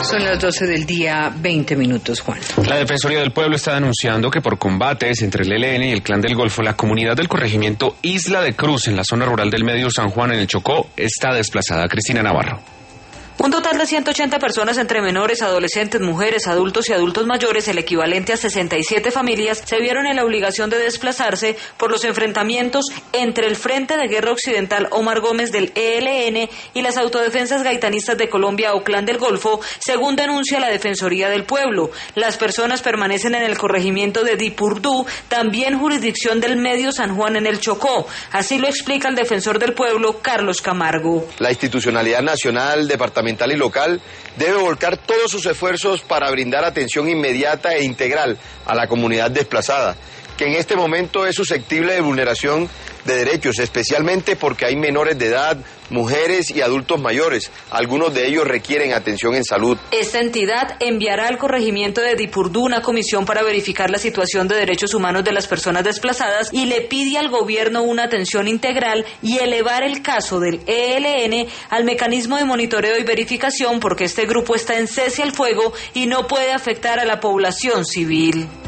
Son las 12 del día, 20 minutos, Juan. La Defensoría del Pueblo está denunciando que por combates entre el ELN y el Clan del Golfo, la comunidad del corregimiento Isla de Cruz, en la zona rural del Medio San Juan, en el Chocó, está desplazada. Cristina Navarro. Un total de 180 personas entre menores, adolescentes, mujeres, adultos y adultos mayores, el equivalente a 67 familias, se vieron en la obligación de desplazarse por los enfrentamientos entre el Frente de Guerra Occidental Omar Gómez del ELN y las Autodefensas Gaitanistas de Colombia o Clan del Golfo, según denuncia la Defensoría del Pueblo. Las personas permanecen en el corregimiento de Dipurdú, también jurisdicción del Medio San Juan en el Chocó. Así lo explica el defensor del pueblo, Carlos Camargo. La institucionalidad nacional, departamental y local debe volcar todos sus esfuerzos para brindar atención inmediata e integral a la comunidad desplazada, que en este momento es susceptible de vulneración de derechos, especialmente porque hay menores de edad, mujeres y adultos mayores. Algunos de ellos requieren atención en salud. Esta entidad enviará al corregimiento de Dipurdú una comisión para verificar la situación de derechos humanos de las personas desplazadas y le pide al gobierno una atención integral y elevar el caso del ELN al mecanismo de monitoreo y verificación, porque este grupo está en cese al fuego y no puede afectar a la población civil.